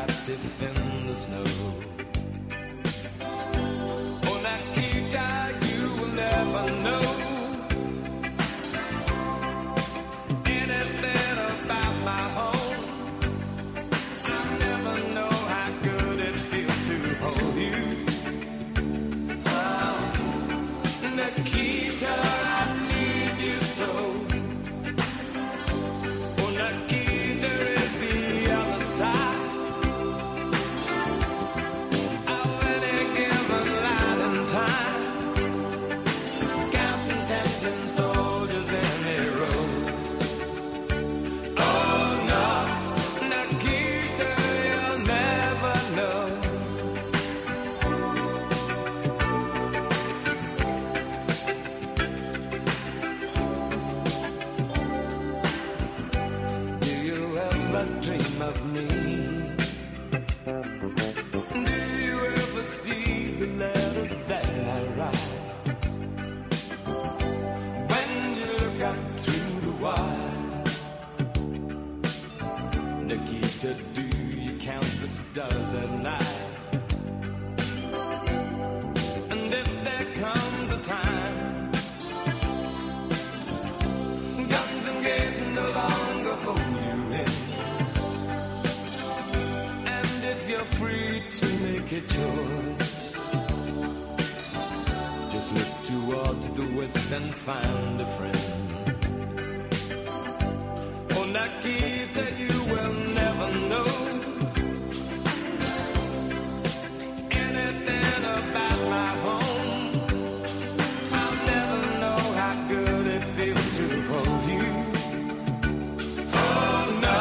captive in the snow. Oh, Nikita, you will never know anything about my home. I'll never know how good it feels to hold you. Oh, Nikita, I need you so. Oh, Nikita is the other side. Dream of me. Do you ever see the letters that I write? When you look up through the wire, Nikita, do you count the stars at night? And if there comes a time guns and gates no longer hold you in, if you're free to make a choice, just look towards the west and find a friend. Oh, Nikita, you will never know anything about my home. I'll never know how good it feels to hold you. Oh, no.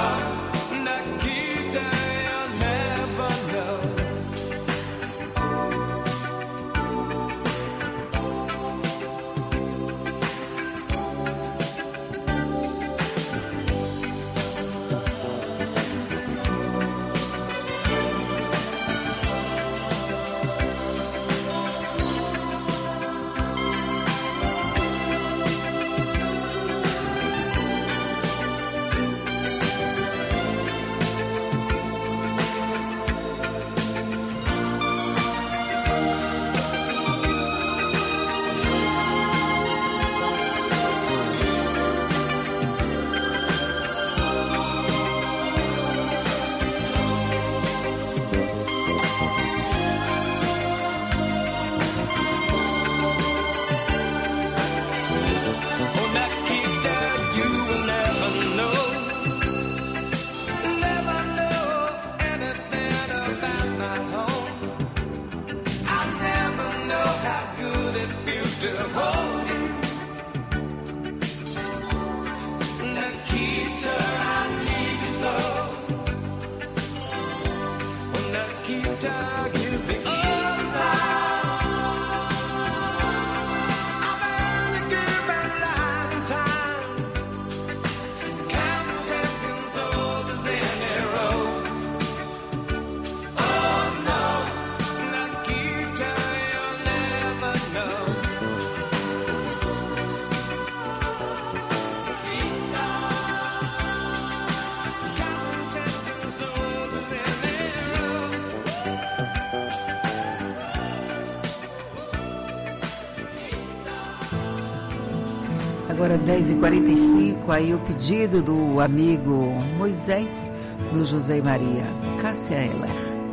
Agora 10h45, aí o pedido do amigo Moisés, do José e Maria, Cássia Eller.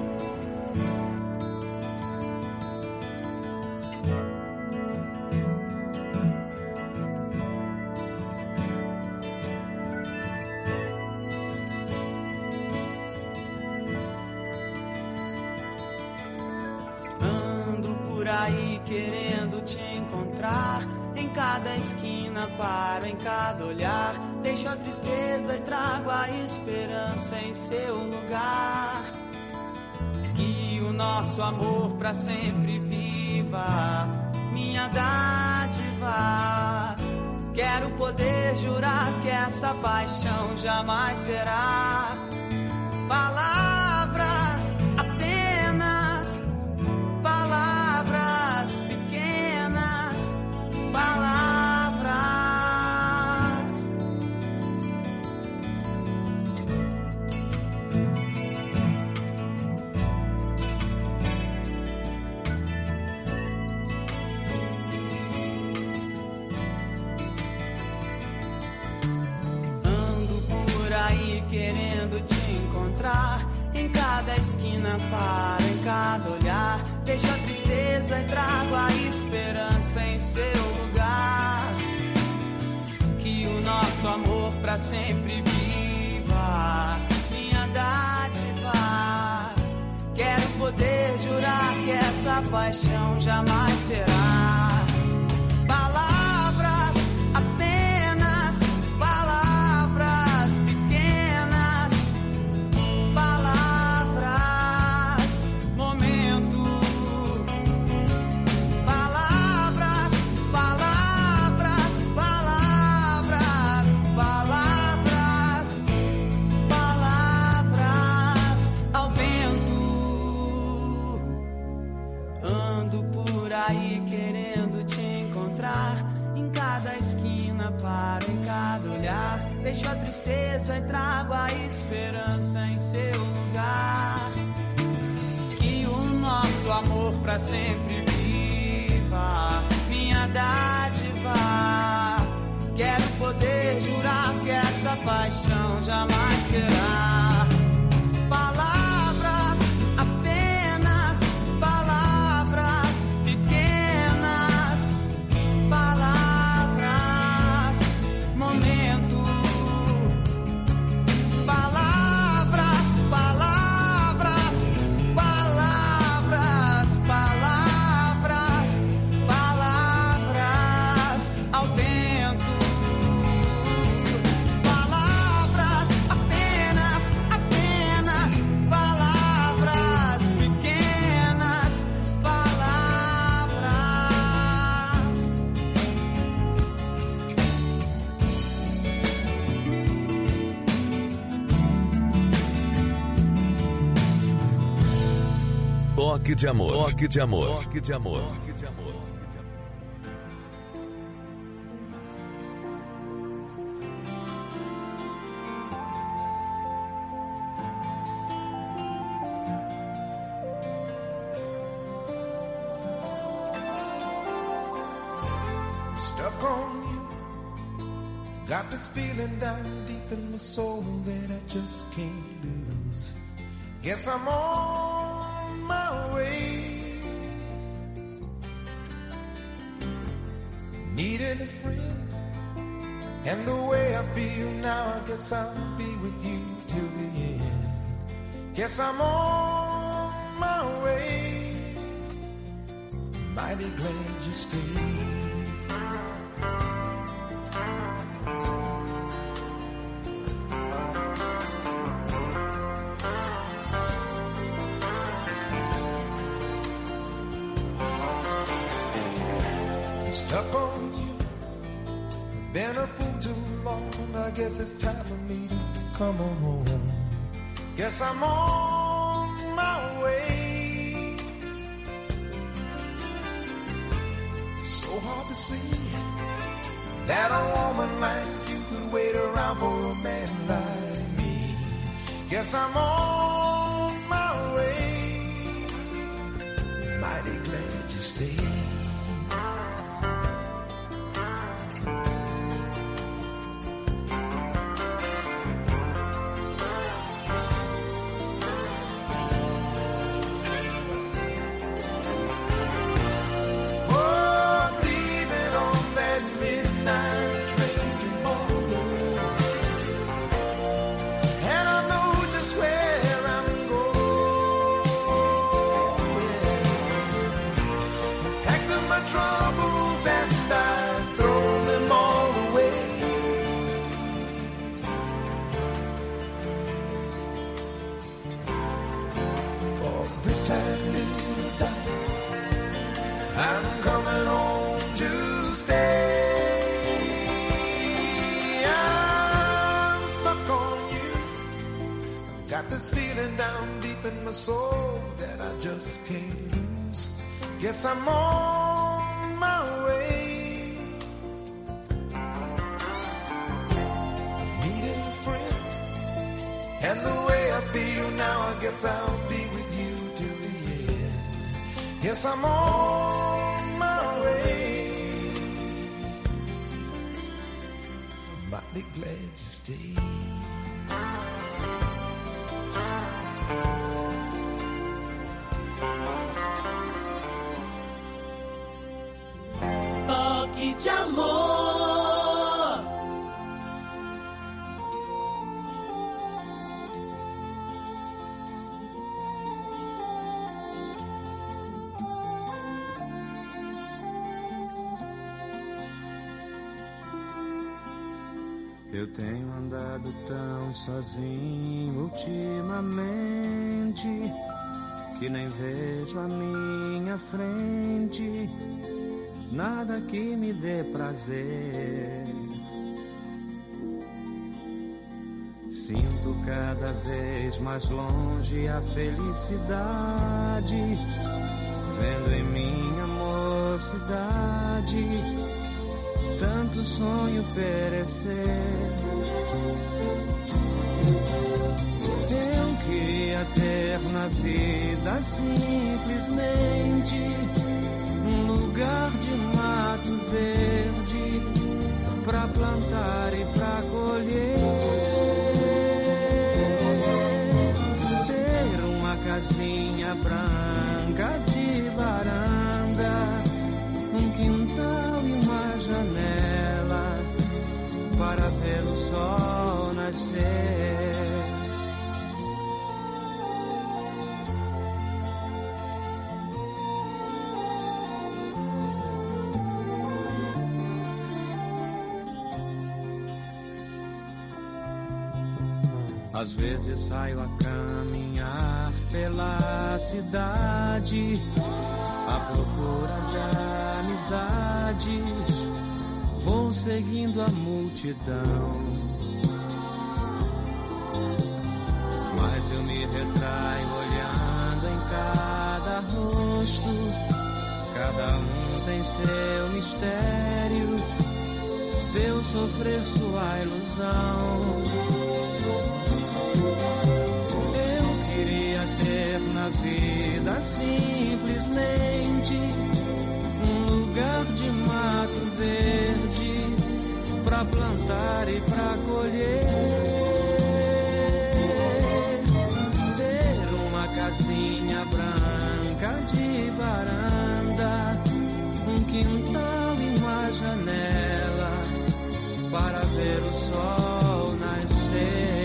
Ando por aí querendo te encontrar, em cada esquina paro, em cada olhar, deixo a tristeza e trago a esperança em seu lugar. Que o nosso amor pra sempre viva, minha dádiva. Quero poder jurar que essa paixão jamais será palavras, apenas palavras pequenas, palavras. esquina, paro em cada olhar, deixo a tristeza e trago a esperança em seu lugar. Que o nosso amor pra sempre viva, minha dádiva. Quero poder jurar que essa paixão jamais será palavras, apenas palavras pequenas, palavras, momento, palavras, palavras, palavras, palavras, palavras ao vento. Ando por aí querendo te encontrar, em cada esquina paro em cada olhar, deixo a tristeza e trago a esperança em seu lugar. Que o nosso amor pra sempre viva, minha dádiva. Quero poder jurar que essa paixão jamais será palavras, apenas palavras pequenas, palavras, momento, palavras, palavras, palavras, palavras, palavras ao vento. Palavras, apenas, apenas palavras pequenas, palavras. Toque de amor. Toque de amor. Toque de amor. Toque de amor. Stuck on you. Got this feeling down deep in my soul that I just can't lose. Guess I'm on my way. Needed a friend, and the way I feel now, I guess I'll be with you till the end. Guess I'm on my way. Mighty glad you stayed. Stuck on you, been a fool too long. I guess it's time for me to come on home. Guess I'm on my way. So hard to see that a woman like you could wait around for a man like me. Guess I'm on my way. Mighty glad you stayed. Soul that I just can't lose. Guess I'm on my way. Needed a friend, and the way I feel now, I guess I'll be with you till the end. Yes, I'm on my way. I'm mighty glad you stayed. Eu tenho andado tão sozinho ultimamente que nem vejo a minha frente nada que me dê prazer. Sinto cada vez mais longe a felicidade, vendo em minha mocidade tanto sonho perecer. Eu queria ter na vida simplesmente um lugar de mato verde pra plantar e pra colher, ter uma casinha branca de varanda, um quintal e uma janela para ver o sol nascer. Às vezes saio a caminhar pela cidade à procura de amizades, vou seguindo a multidão, mas eu me retraio olhando em cada rosto, cada um tem seu mistério, seu sofrer, sua ilusão. Eu queria ter na vida simplesmente um lugar de mato verde pra plantar e pra colher, ter uma casinha branca de varanda, um quintal e uma janela para ver o sol nascer.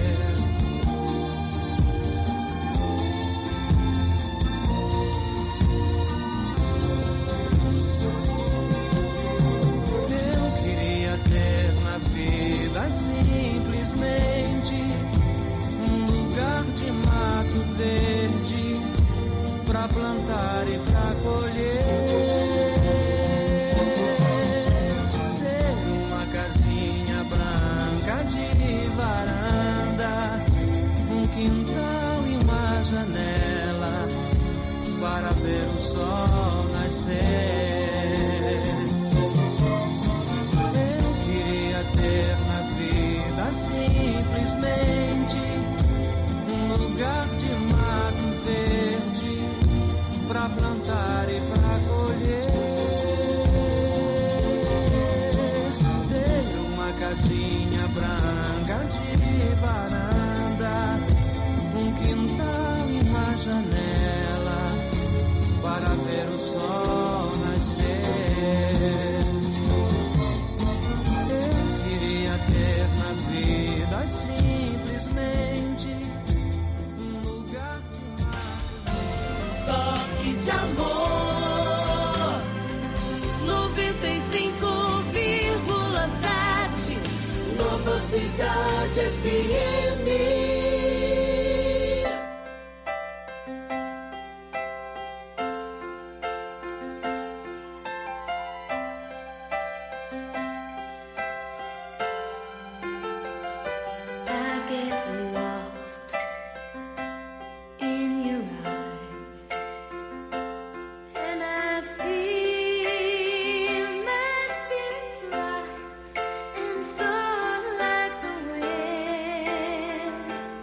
Simplesmente um lugar de mato verde pra plantar e pra colher, ter uma casinha branca de varanda, um quintal e uma janela para ver o sol nascer. Simplesmente um lugar de mato verde pra plantar e pra colher, ter uma casinha branca de varanda, um quintal e uma janela para ver o sol nascer. Simplesmente um lugar de mato. Toque de amor 95,7 Nova Cidade FM. And so like the wind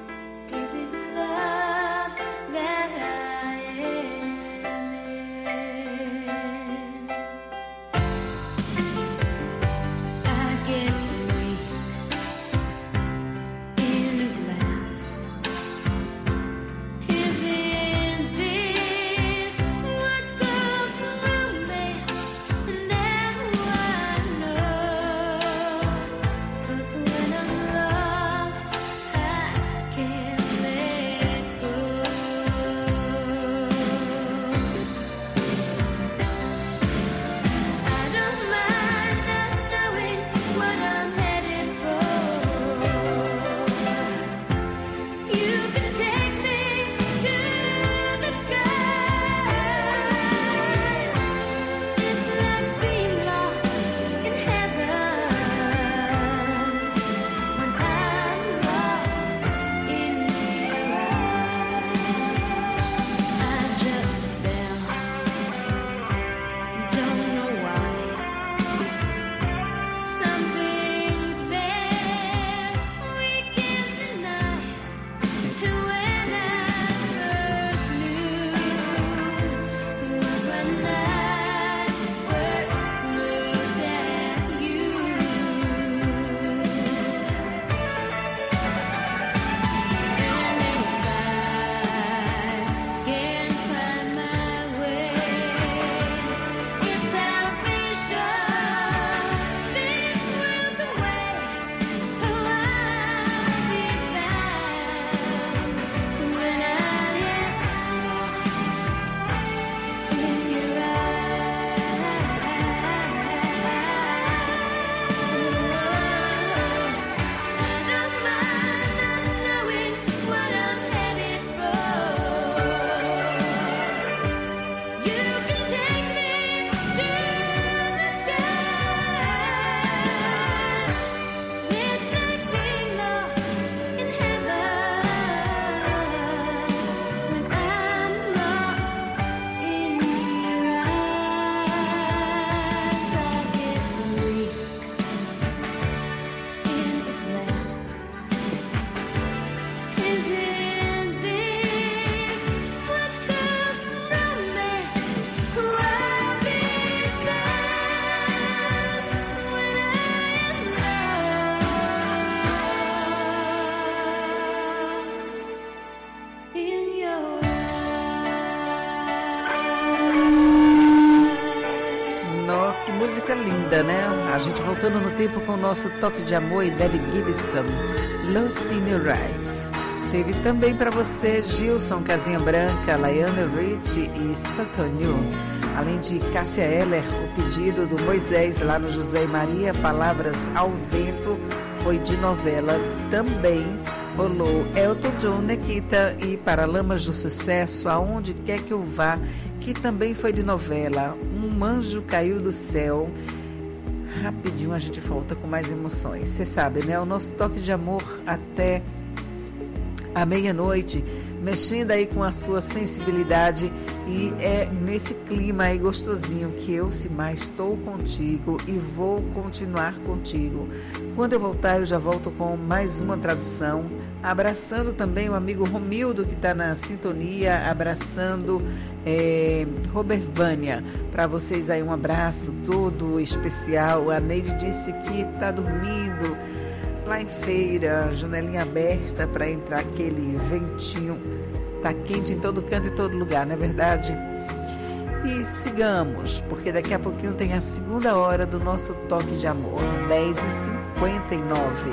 vida, né? A gente voltando no tempo com o nosso Toque de Amor e Debbie Gibson, Lost in Your Eyes. Teve também para você Gilson, Casinha Branca, Lionel Richie e Stuck on You. Além de Cássia Eller, o pedido do Moisés lá no José e Maria, Palavras ao Vento, foi de novela também. Rolou Elton John, Nikita e Paralamas do Sucesso, Aonde Quer Que Eu Vá, que também foi de novela. Um Anjo Caiu do Céu. Rapidinho a gente volta com mais emoções. Você sabe, né? O nosso Toque de Amor até à meia-noite, mexendo aí com a sua sensibilidade, e é nesse clima aí gostosinho que eu, Simar, estou contigo e vou continuar contigo. Quando eu voltar, eu já volto com mais uma tradução, abraçando também o amigo Romildo, que está na sintonia, abraçando Robert Vânia. Para vocês aí um abraço todo especial. A Neide disse que está dormindo lá em Feira, janelinha aberta para entrar aquele ventinho. Tá quente em todo canto e todo lugar, não é verdade? E sigamos, porque daqui a pouquinho tem a segunda hora do nosso Toque de Amor, 10h59.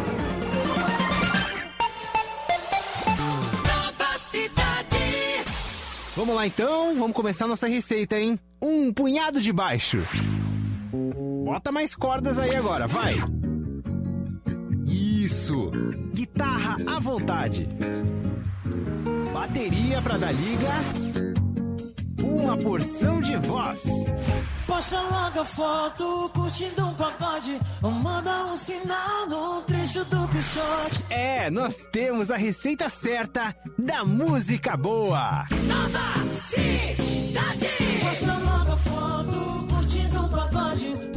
Nova Cidade. Vamos lá então, vamos começar nossa receita, hein? Um punhado de baixo. Bota mais cordas aí agora, vai. Isso! Guitarra à vontade. Bateria pra dar liga. Uma porção de voz. Posta logo a foto, curtindo um pagode, ou manda um sinal no trecho do pichote. É, nós temos a receita certa da música boa. Nova Cidade. Posta logo a foto, curtindo um pagode.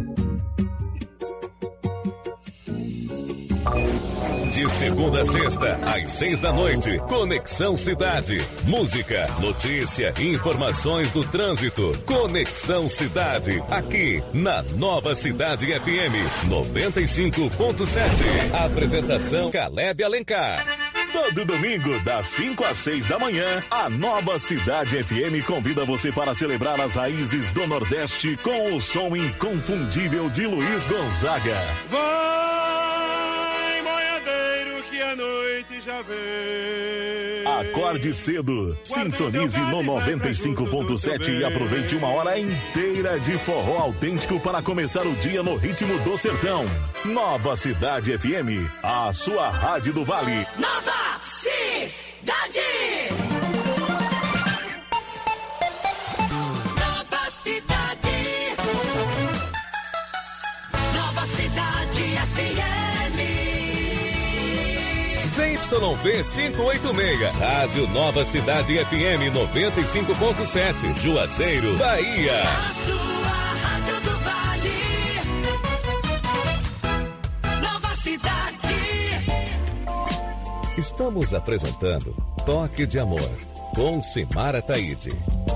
De segunda a sexta, às 6 da noite, Conexão Cidade. Música, notícia, informações do trânsito. Conexão Cidade, aqui na Nova Cidade FM 95.7. Apresentação Caleb Alencar. Todo domingo, das 5 às 6 da manhã, a Nova Cidade FM convida você para celebrar as raízes do Nordeste com o som inconfundível de Luiz Gonzaga. Vai, boiadeiro, que a noite já vem. Acorde cedo, sintonize no 95.7 e aproveite uma hora inteira de forró autêntico para começar o dia no ritmo do sertão. Nova Cidade FM, a sua rádio do Vale. Nova Cidade. Nova Cidade. Nova Cidade FM. ZYV 586, Rádio Nova Cidade FM 95.7, Juazeiro, Bahia. A sua rádio do Vale. Nova Cidade. Estamos apresentando Toque de Amor, com Simara Taide.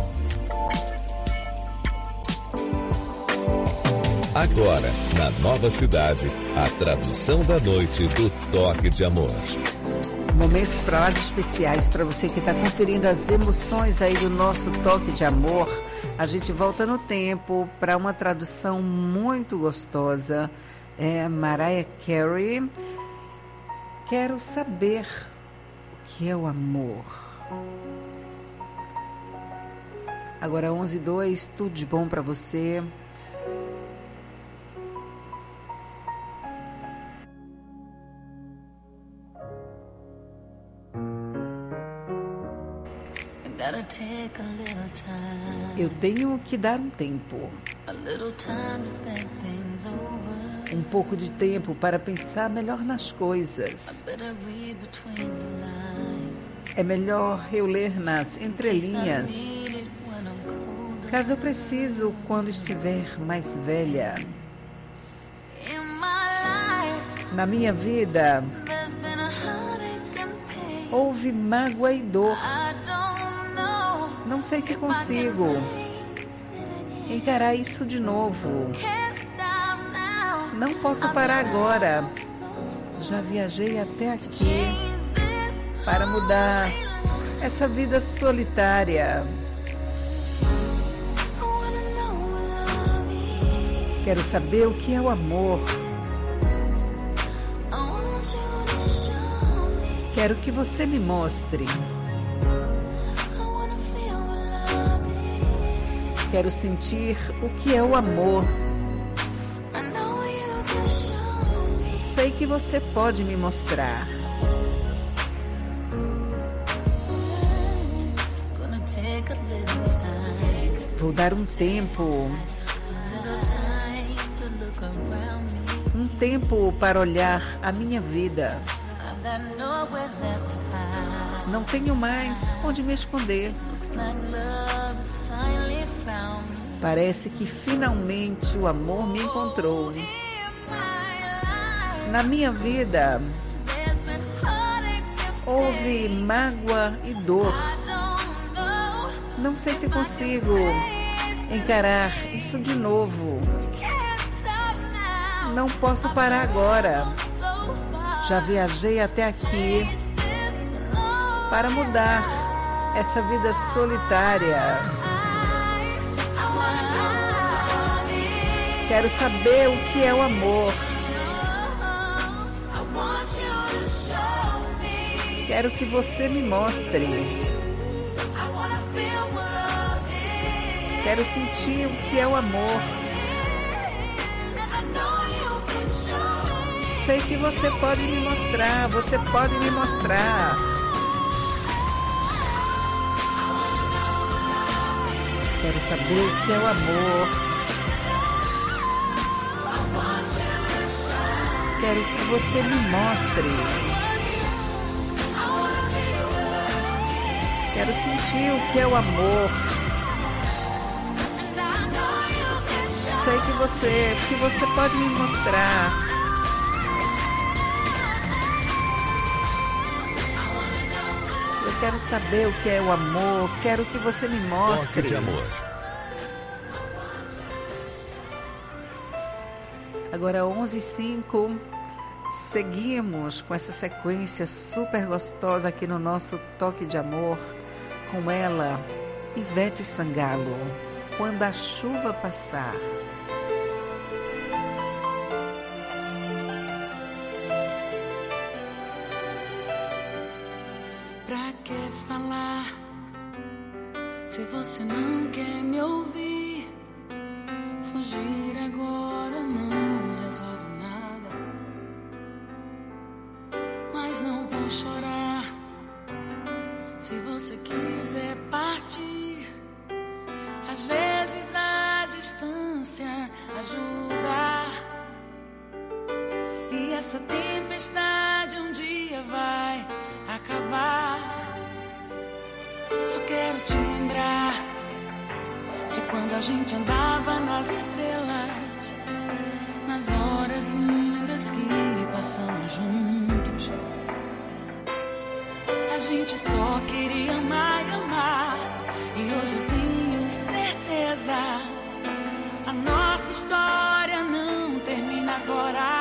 Agora, na Nova Cidade, a tradução da noite do Toque de Amor. Momentos para lá de especiais para você que está conferindo as emoções aí do nosso Toque de Amor. A gente volta no tempo para uma tradução muito gostosa. É Mariah Carey. Quero saber o que é o amor. Agora 11h02, tudo de bom para você. Eu tenho que dar um tempo. Um pouco de tempo para pensar melhor nas coisas. É melhor eu ler nas entrelinhas, caso eu preciso quando estiver mais velha. Na minha vida, houve mágoa e dor. Não sei se consigo encarar isso de novo. Não posso parar agora. Já viajei até aqui para mudar essa vida solitária. Quero saber o que é o amor. Quero que você me mostre. Quero sentir o que é o amor. Sei que você pode me mostrar. Vou dar um tempo para olhar a minha vida. Não tenho mais onde me esconder. Parece que finalmente o amor me encontrou. Na minha vida houve mágoa e dor. Não sei se consigo encarar isso de novo. Não posso parar agora. Já viajei até aqui para mudar essa vida solitária. Quero saber o que é o amor. Quero que você me mostre. Quero sentir o que é o amor. Sei que você pode me mostrar. Você pode me mostrar. Quero saber o que é o amor. Quero que você me mostre. Quero sentir o que é o amor. Sei que você pode me mostrar. Eu quero saber o que é o amor. Quero que você me mostre. Toque de amor. Agora 11h05. Seguimos com essa sequência super gostosa aqui no nosso Toque de Amor. Com ela, Ivete Sangalo. Quando a chuva passar. Pra que falar se você não quer me ouvir? Fugir agora não resolve nada. Mas não vou chorar se você quiser partir. Às vezes a distância ajuda. E essa tempestade um dia vai acabar. Só quero te lembrar de quando a gente andava nas estrelas, nas horas lindas que passamos juntos. A gente só queria amar e amar. E hoje eu tenho certeza, a nossa história não termina agora.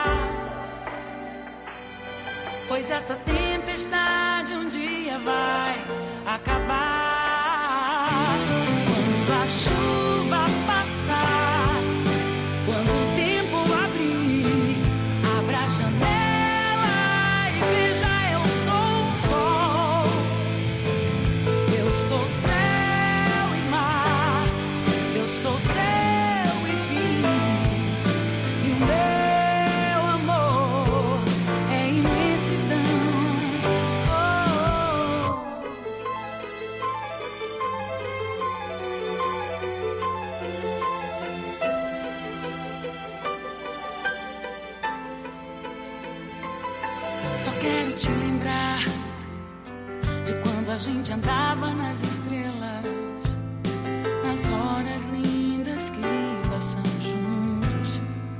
Pois essa tempestade um dia vai acabar. Quando a chuva passar, quando o tempo abrir, abra a janela e veja, eu sou o sol. Eu sou céu e mar, eu sou céu e fim. E o meu amor é imensidão. Só quero te lembrar de quando a gente andava nas estrelas, nas horas lindas que passamos juntos.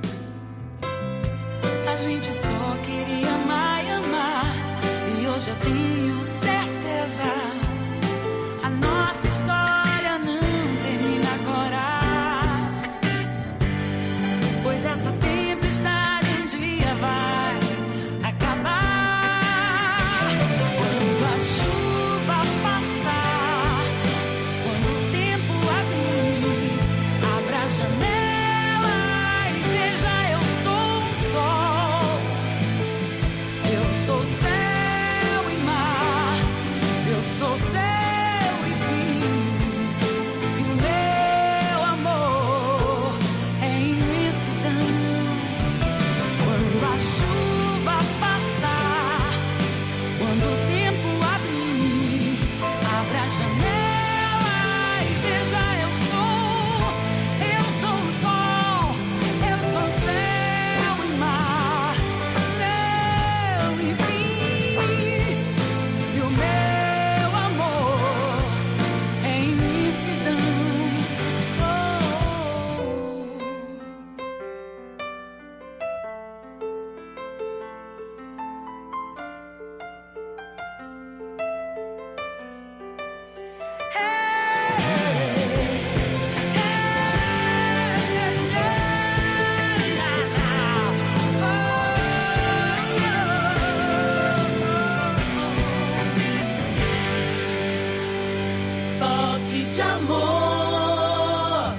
A gente só queria amar e amar. E hoje eu tenho certeza, a nossa história não termina agora. Pois essa tempestade um dia vai acabar. Quando a chuva passar, quando o tempo abrir, abra a janela e toque de amor.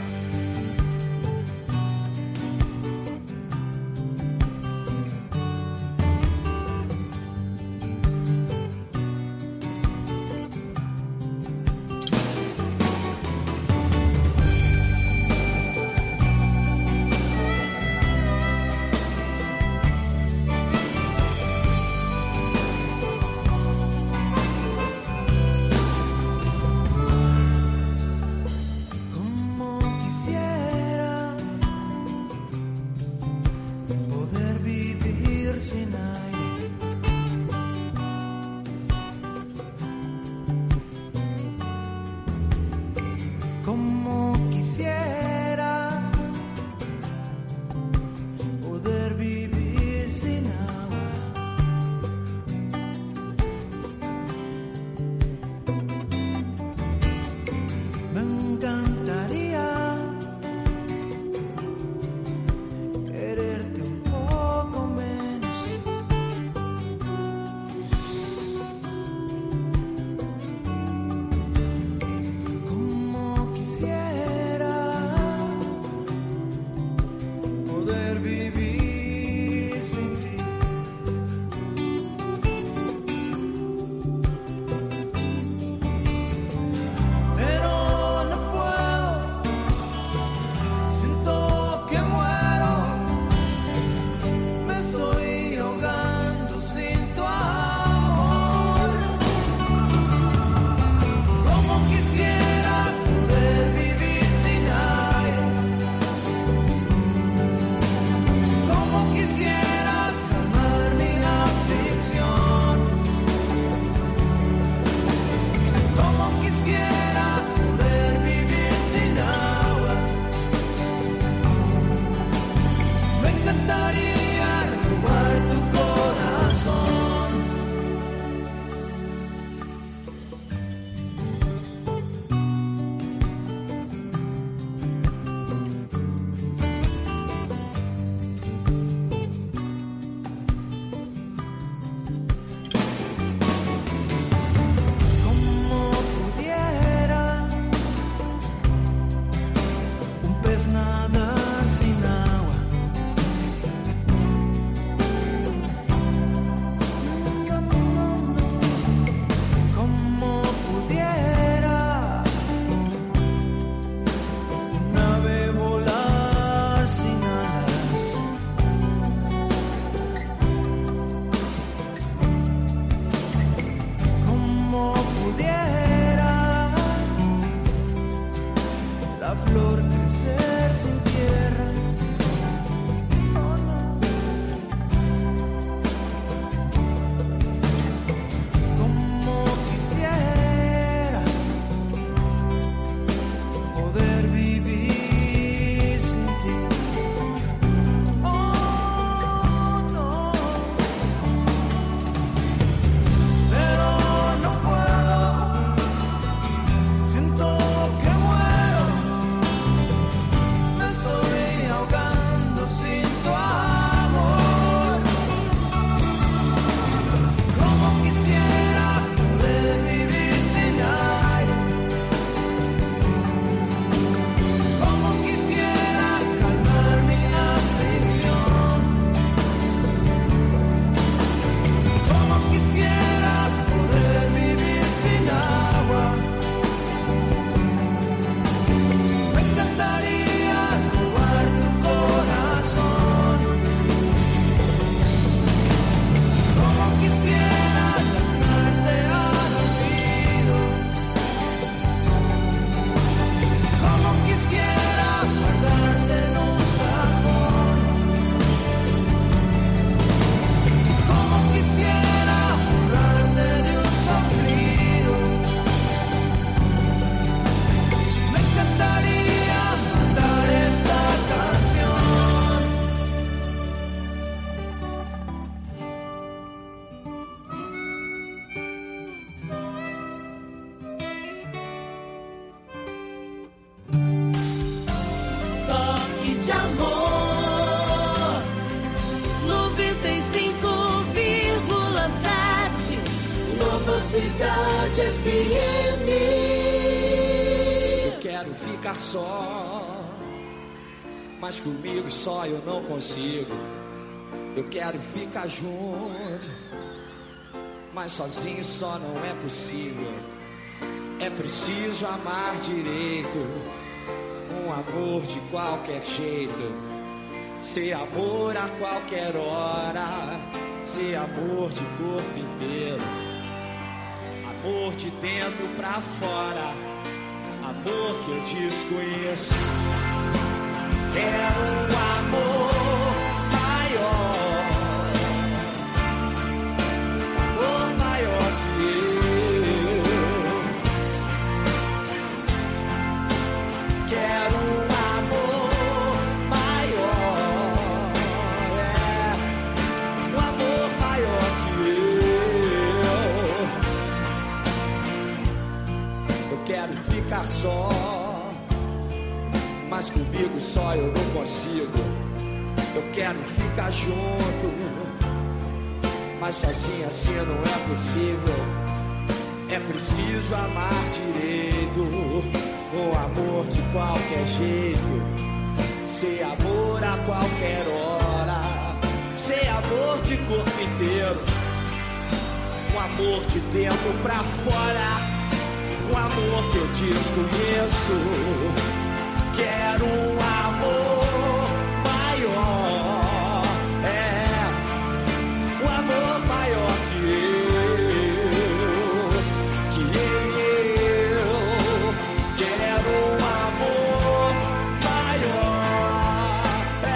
Cidade FM. ficar só, mas comigo só eu não consigo. Eu quero ficar junto, mas sozinho só não é possível. É preciso amar direito, um amor de qualquer jeito, ser amor a qualquer hora, ser amor de corpo inteiro, amor de dentro pra fora, amor que eu desconheço. Quero um amor maior, amor maior que eu. Quero um amor maior, um amor maior que eu. Eu quero ficar só, mas comigo só eu não consigo. Eu quero ficar junto, mas sozinho assim não é possível. É preciso amar direito, um amor de qualquer jeito, ser amor a qualquer hora, ser amor de corpo inteiro, um amor de dentro pra fora, um amor que eu desconheço. Quero um amor maior, um amor maior que eu. Quero um amor maior,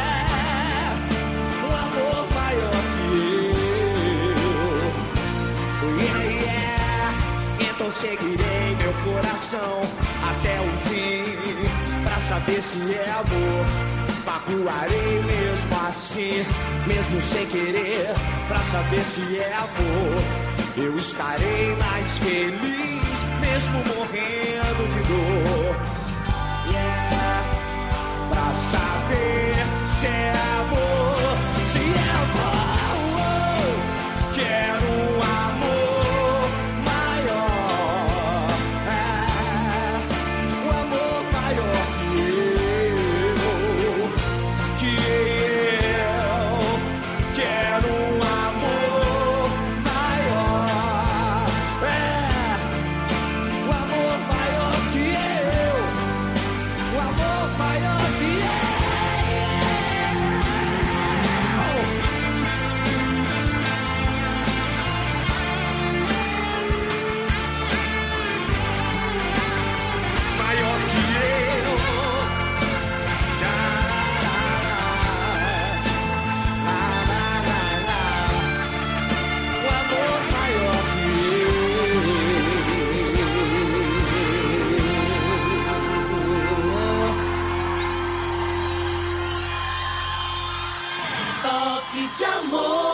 um amor maior que eu. Então seguirei meu coração até o fim, pra saber se é amor. Magoarei mesmo assim, mesmo sem querer, pra saber se é amor. Eu estarei mais feliz, mesmo morrendo de dor. Pra saber se é amor, se é amor. Quero um amor maior, um amor maior que eu. Quero um amor maior, um amor maior que eu, um amor maior que eu. Maior que eu. Um amor maior que eu. Toque de amor.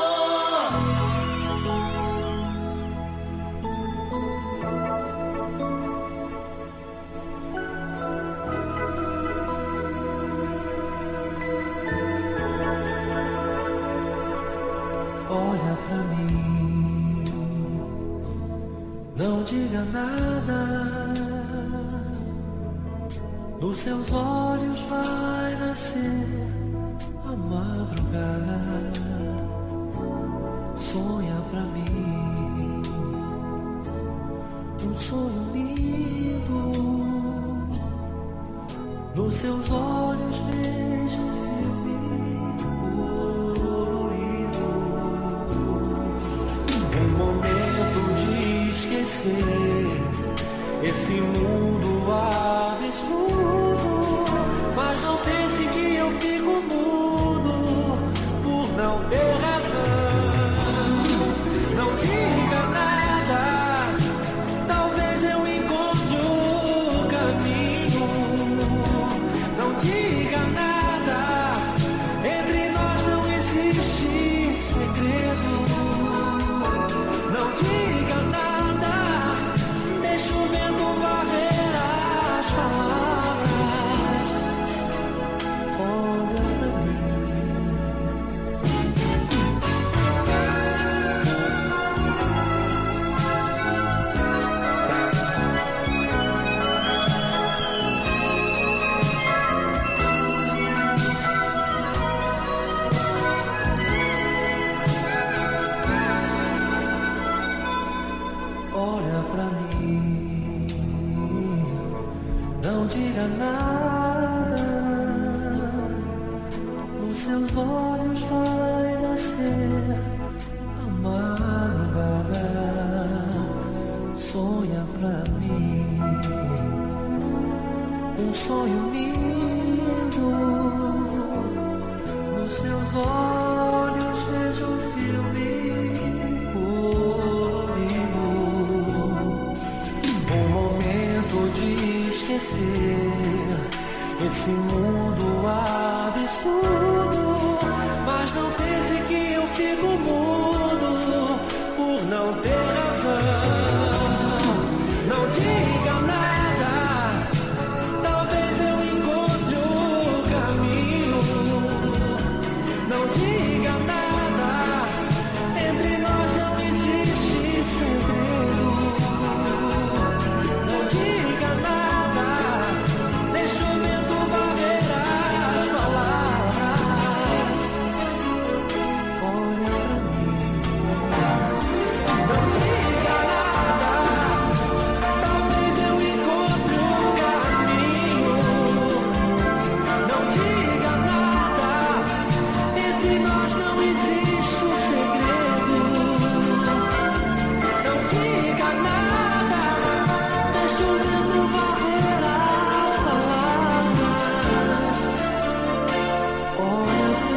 Olha pra mim, não diga nada. Nos seus olhos vai nascer a madrugada. Sonha pra mim um sonho lindo. Nos seus olhos vejo um filme colorido, um momento de esquecer esse mundo absurdo. Mas não pense que eu fico mudo por não ter razão. Não diga nada, talvez eu encontre o caminho. Não diga nada, entre nós não existe segredo. Não diga nada, deixa o vento varrer as palavras. diga nada, nos seus olhos vai nascer a madrugada. Sonha pra mim um sonho lindo, nos seus olhos vejo um filme colorido, um momento de esquecer esse mundo absurdo. Mas não pense que eu fico mudo por não ter razão. Não diga nada, talvez eu encontre o caminho. Não diga nada, entre nós não existe segredo. Não diga nada, deixa o vento varrer as palavras. Olha pra mim. Não diga nada, talvez eu encontre o caminho. Não diga nada, entre nós não existe segredo. Não diga nada, deixa o vento varrer as palavras. Olha pra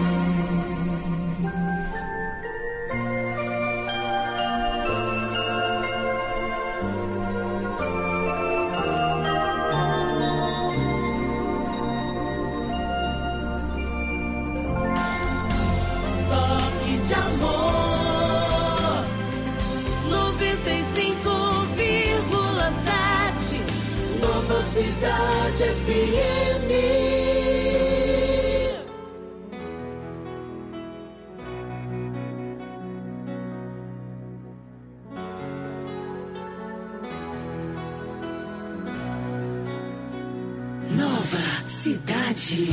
Toque de amor 95,7 Nova Cidade FM. Nova Cidade.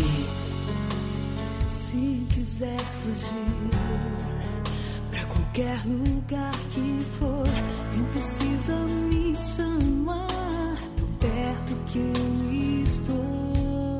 Se quiser fugir pra qualquer lugar que for, nem precisa me chamar, tão perto que eu estou.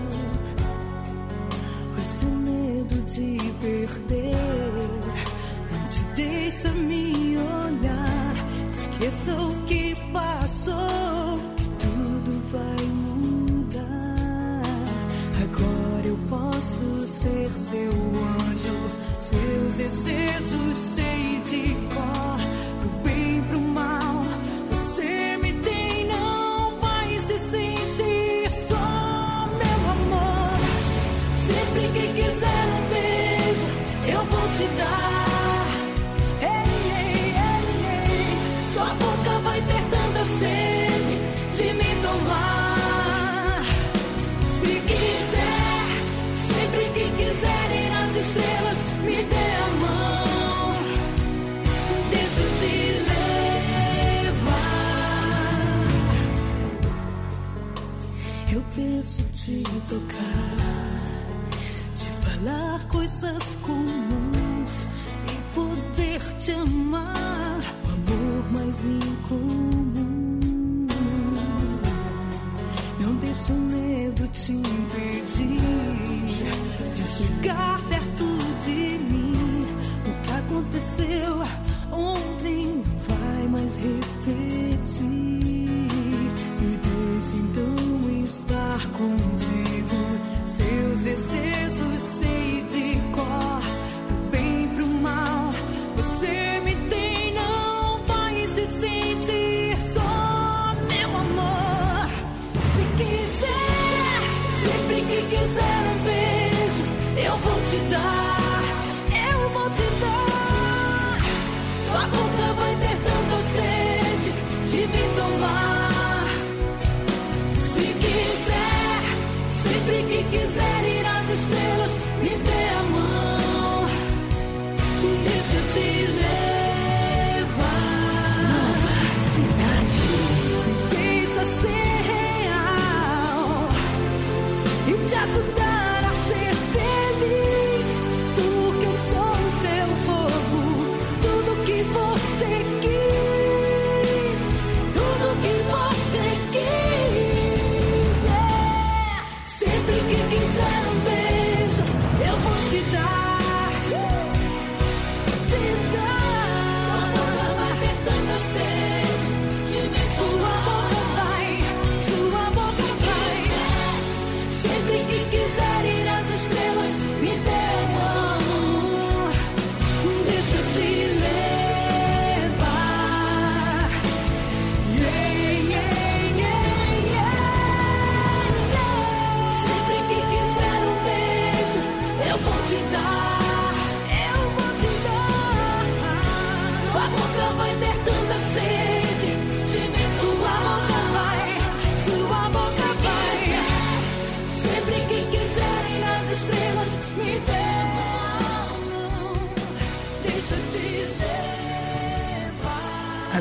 O seu medo de perder não te deixa me olhar. Esqueça o que passou, que tudo vai mudar. Agora eu posso ser seu anjo, seus desejos sei de cor, pro bem, pro mal. Você me tem, não vai se sentir só, meu amor. Sempre que quiser um beijo, eu vou te dar. Ei, ei, ei, ei. Sua boca vai ter tanta sede de me tomar. Se quiser, sempre que quiser ir nas estrelas, me dê a mão, deixa eu te levar. Eu penso te tocar, te falar coisas comuns e poder te amar, o amor mais incomum. Não deixe o medo te impedir de chegar perto de mim. O que aconteceu ontem não vai mais repetir. Me deixe então estar contigo. Seus desejos sei de cor, pro bem, pro mal. Você me tem, não vai se sentir só, meu amor. Se quiser, sempre que quiser um beijo, eu vou te dar, eu vou te dar. Sua boca vai ter tanta sede de me tomar. Se quiser, sempre que quiser ir às estrelas, me dê a mão, deixa eu te levar. Nova Cidade. Deixa ser real e te ajudar a ser feliz, porque eu sou o seu fogo. Tudo que você quis, tudo que você quis.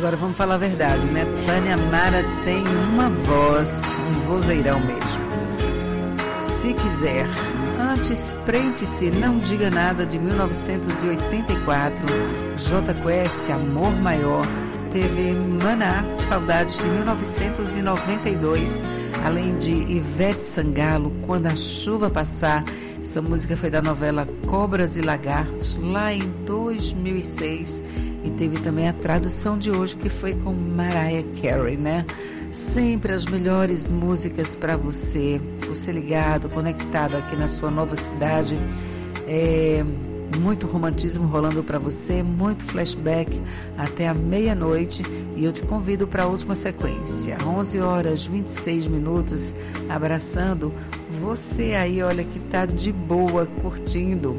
Agora vamos falar a verdade, né? Tânia Mara tem uma voz, um vozeirão mesmo. Se quiser, antes prende-se, não diga nada, de 1984, Jota Quest, Amor Maior. Teve Maná, Saudades, de 1992, além de Ivete Sangalo, Quando a Chuva Passar. Essa música foi da novela Cobras e Lagartos, lá em 2006. E teve também a tradução de hoje, que foi com Mariah Carey, né? Sempre as melhores músicas para você. Você ligado, conectado aqui na sua nova cidade. Muito romantismo rolando para você, muito flashback até a meia-noite. E eu te convido para a última sequência, 11 horas 26 minutos, abraçando você aí, olha, que tá de boa, curtindo.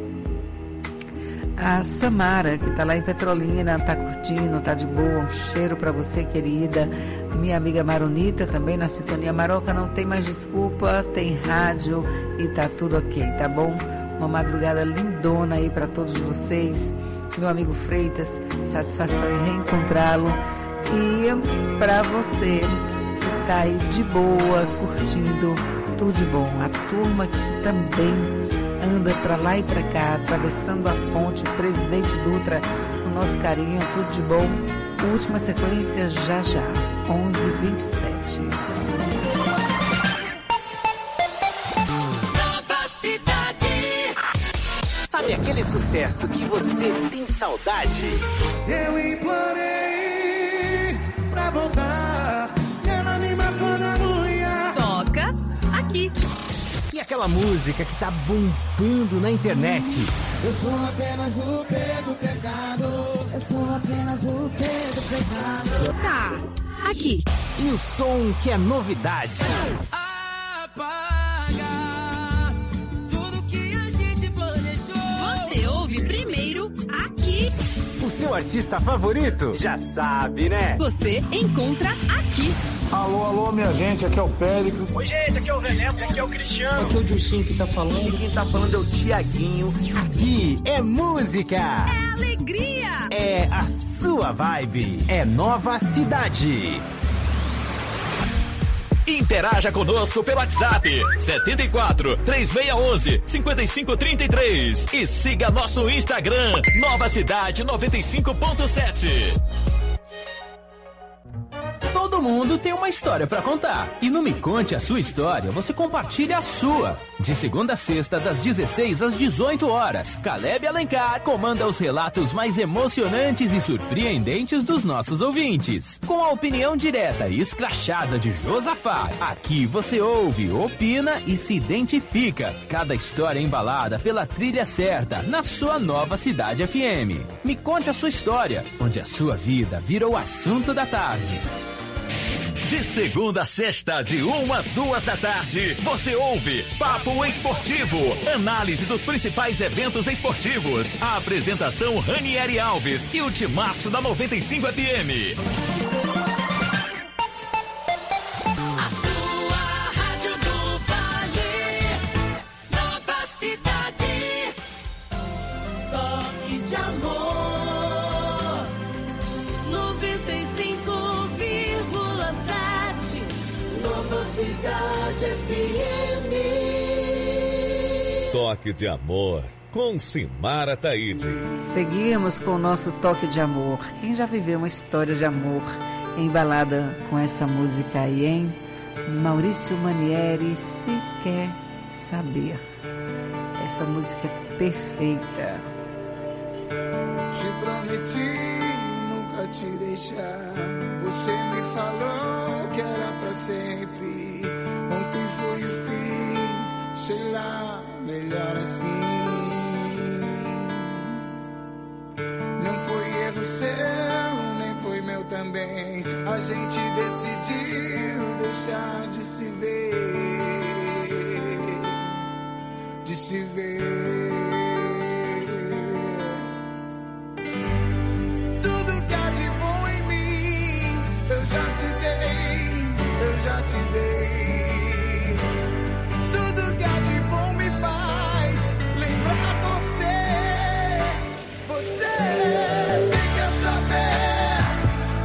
A Samara, que tá lá em Petrolina, tá curtindo, tá de boa. Um cheiro para você, querida. Minha amiga Maronita também na sintonia. Maroca, não tem mais desculpa, tem rádio e tá tudo ok, tá bom? Uma madrugada lindona aí para todos vocês. Meu amigo Freitas, satisfação em reencontrá-lo. E para você que tá aí de boa, curtindo, tudo de bom. A turma que também anda para lá e para cá, atravessando a ponte Presidente Dutra, o nosso carinho, tudo de bom. Última sequência já, 11h27. Nova Cidade. Sabe aquele sucesso que você tem saudade? Eu implorei pra voltar, e ela me matou na unha. Toca aqui. E aquela música que tá bombando na internet? Eu sou apenas o pé do pecado. Eu sou apenas o pé do pecado. Tá aqui. E o som que é novidade? Apaga tudo que a gente planejou. Você ouve primeiro aqui. O seu artista favorito? Já sabe, né? Você encontra aqui. Alô, minha gente, aqui é o Péricles. Oi, gente, aqui é o Zé Neto, aqui é o Cristiano. Aqui é o Dilcinho que tá falando. E quem tá falando é o Tiaguinho. Aqui é música. É alegria. É a sua vibe. É Nova Cidade. Interaja conosco pelo WhatsApp 74 3611 5533 e siga nosso Instagram Nova Cidade 95.7. Todo mundo tem uma história pra contar. E no Me Conte a Sua História, você compartilha a sua. De segunda a sexta, das 16 às 18 horas, Caleb Alencar comanda os relatos mais emocionantes e surpreendentes dos nossos ouvintes. Com a opinião direta e escrachada de Josafá, aqui você ouve, opina e se identifica. Cada história embalada pela trilha certa, na sua Nova Cidade FM. Me Conte a Sua História, onde a sua vida vira o assunto da tarde. De segunda a sexta, de 1 às 2 da tarde, você ouve Papo Esportivo, análise dos principais eventos esportivos. A apresentação Ranieri Alves e o timaço da 95 FM. A sua rádio do Vale. Nova Cidade. Toque de amor. 95,7. Nova Cidade FM. Toque de Amor, com Simara Taide. Seguimos com o nosso Toque de Amor. Quem já viveu uma história de amor embalada com essa música aí, hein? Maurício Manieri, Se Quer Saber. Essa música é perfeita. Te prometi nunca te deixar. Você me falou que era pra sempre. Ontem foi o fim, sei lá, melhor assim. Não foi erro seu, nem foi meu também. A gente decidiu deixar de se ver, de se ver. Tudo que há de bom em mim, eu já te dei, eu já te dei. Tudo que há de bom me faz lembrar você. Você quer saber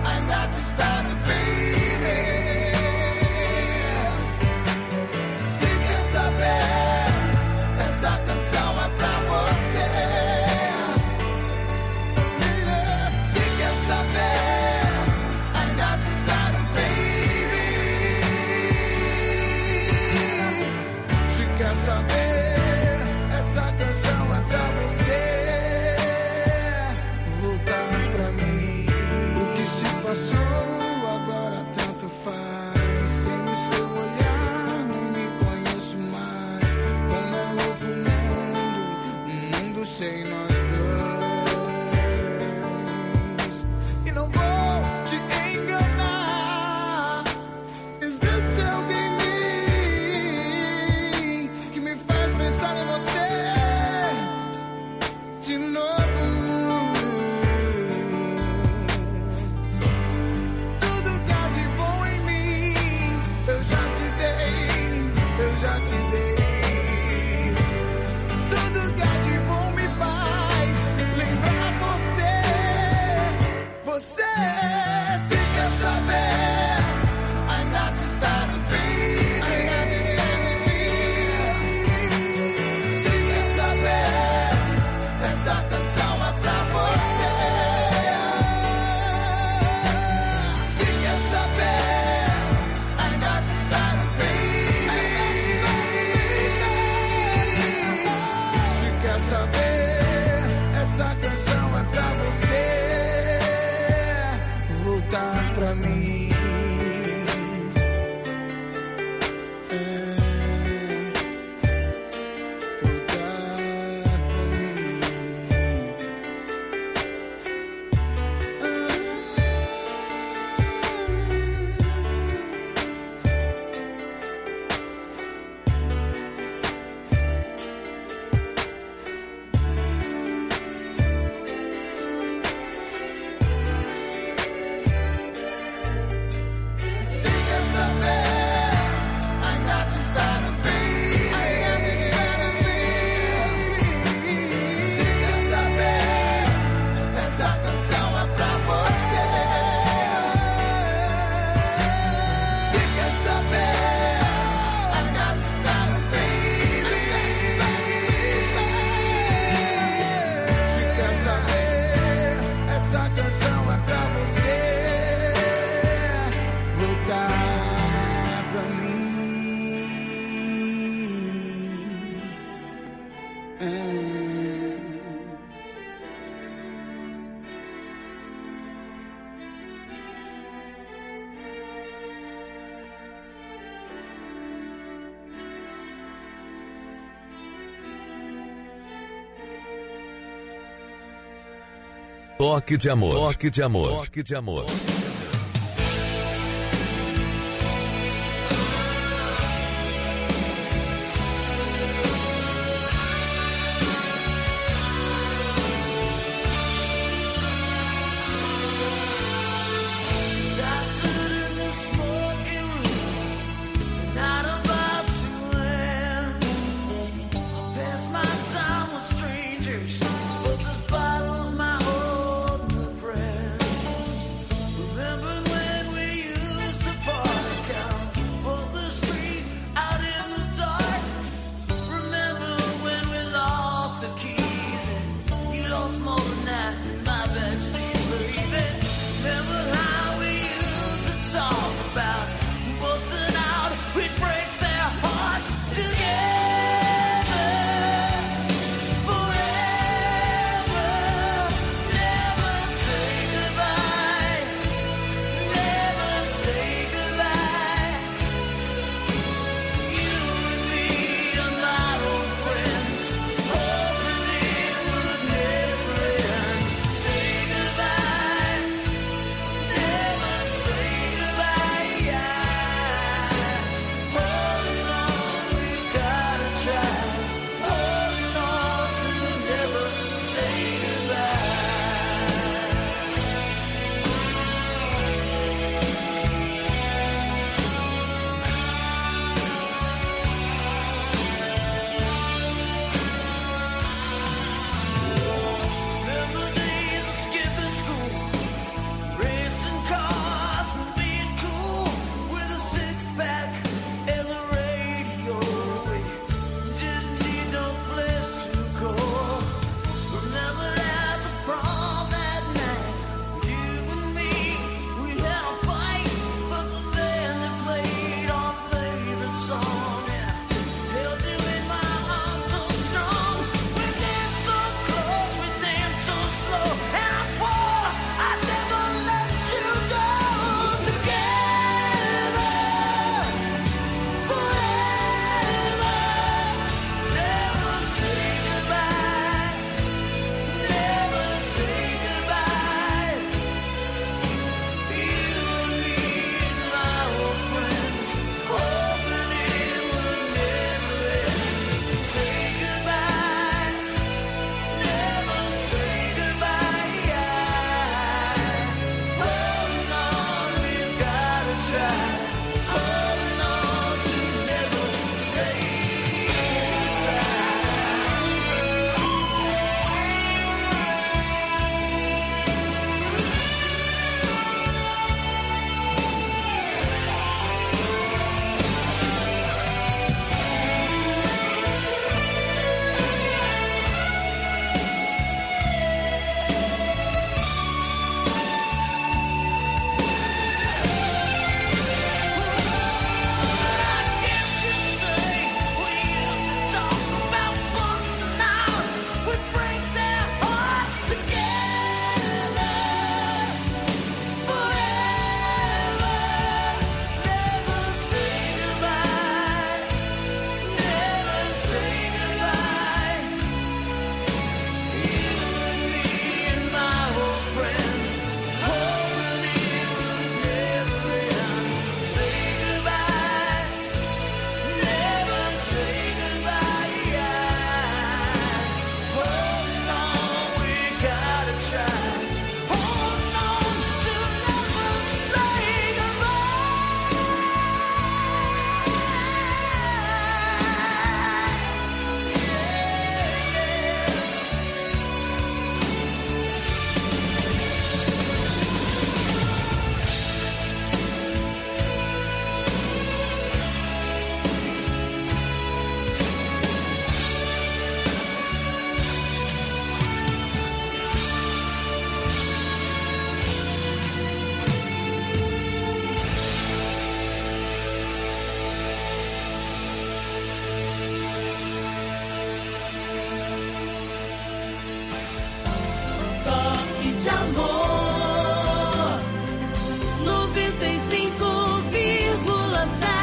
Toque de amor. Toque de amor. Toque de amor.